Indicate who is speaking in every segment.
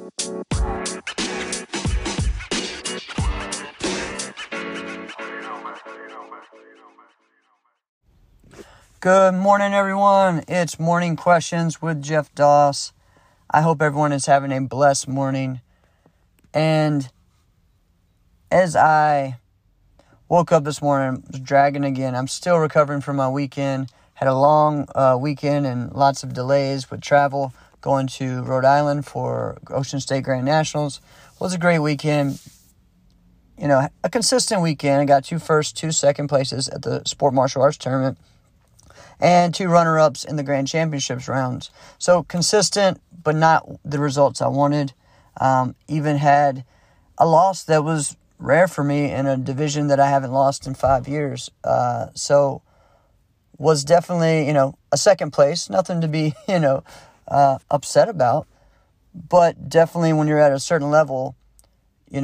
Speaker 1: Good morning, everyone. It's Morning Questions with Jeff Doss. I hope everyone is having a blessed morning. And as I woke up this morning, I was dragging again. I'm still recovering from my weekend. Had a long weekend and lots of delays with travel. Going to Rhode Island for Ocean State Grand Nationals. It was a great weekend. You know, a consistent weekend. I got 2 first, 2 second places at the Sport Martial Arts Tournament. And 2 runner-ups in the Grand Championships rounds. So consistent, but not the results I wanted. Even had a loss that was rare for me in a division that I haven't lost in 5 years. So was definitely, a second place. Nothing to be, upset about. But definitely when you're at a certain level, you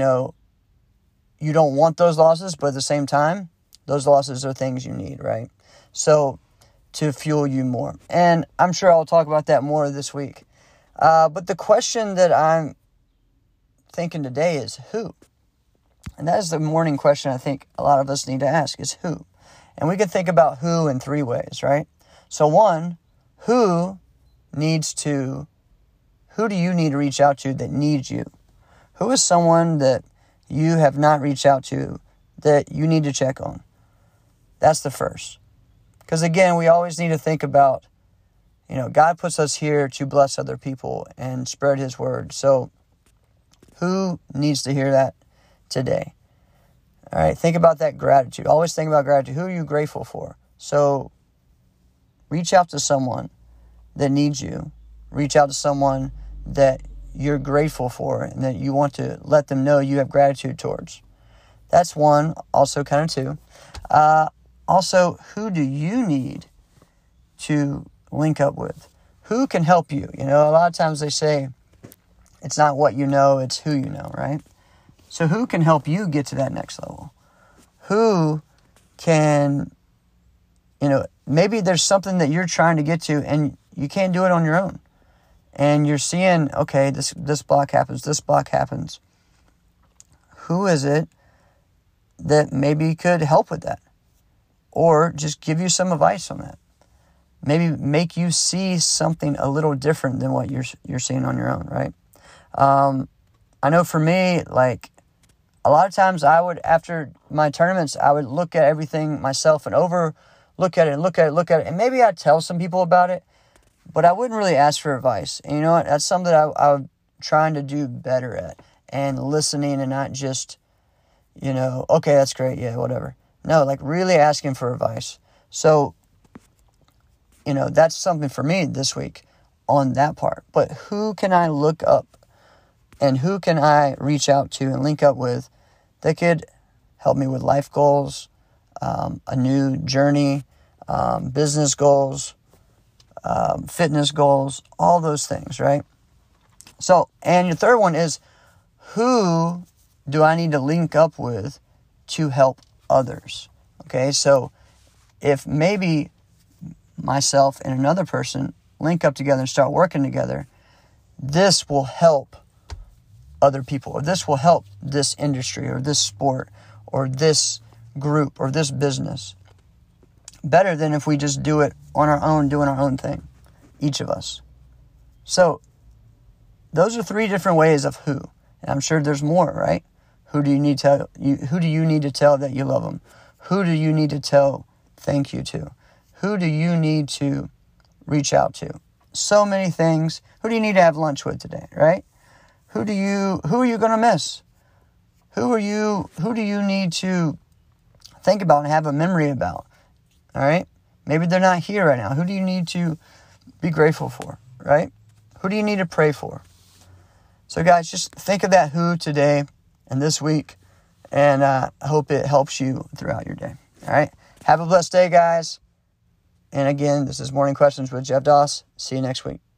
Speaker 1: don't want those losses, but at the same time, those losses are things you need, right? So to fuel you more. And I'm sure I'll talk about that more this week. But the question that I'm thinking today is who? And that is the morning question I think a lot of us need to ask is who? And we can think about who in 3 ways, right? So 1, who do you need to reach out to that needs you? Who is someone that you have not reached out to that you need to check on? That's the first. Because again, we always need to think about, God puts us here to bless other people and spread His word. So who needs to hear that today? All right, think about that gratitude. Always think about gratitude. Who are you grateful for? So reach out to someone that needs you. Reach out to someone that you're grateful for and that you want to let them know you have gratitude towards. That's 1. Also kind of 2. Also, who do you need to link up with? Who can help you? A lot of times they say it's not what you know, it's who you know, right? So who can help you get to that next level? Who can, maybe there's something that you're trying to get to and you can't do it on your own. And you're seeing, okay, this block happens, this block happens. Who is it that maybe could help with that? Or just give you some advice on that. Maybe make you see something a little different than what you're seeing on your own, right? I know for me, like, a lot of times after my tournaments, I would look at everything myself and look at it. And maybe I'd tell some people about it, but I wouldn't really ask for advice. And you know what? That's something that I'm trying to do better at. And listening and not just, okay, that's great, yeah, whatever. No, like really asking for advice. So, that's something for me this week on that part. But who can I look up and who can I reach out to and link up with that could help me with life goals, a new journey, business goals, fitness goals, all those things, right? So, and your third one is who do I need to link up with to help others? Okay, so if maybe myself and another person link up together and start working together, this will help other people, or this will help this industry or this sport or this group or this business better than if we just do it on our own, doing our own thing, each of us. So those are 3 different ways of who, and I'm sure there's more, right? Who do you need to tell that you love them? Who do you need to tell thank you to? Who do you need to reach out to? So many things. Who do you need to have lunch with today, right? Who are you going to miss? Who do you need to think about and have a memory about? All right? Maybe they're not here right now. Who do you need to be grateful for, right? Who do you need to pray for? So guys, just think of that who today and this week, and I hope it helps you throughout your day. All right? Have a blessed day, guys. And again, this is Morning Questions with Jeff Doss. See you next week.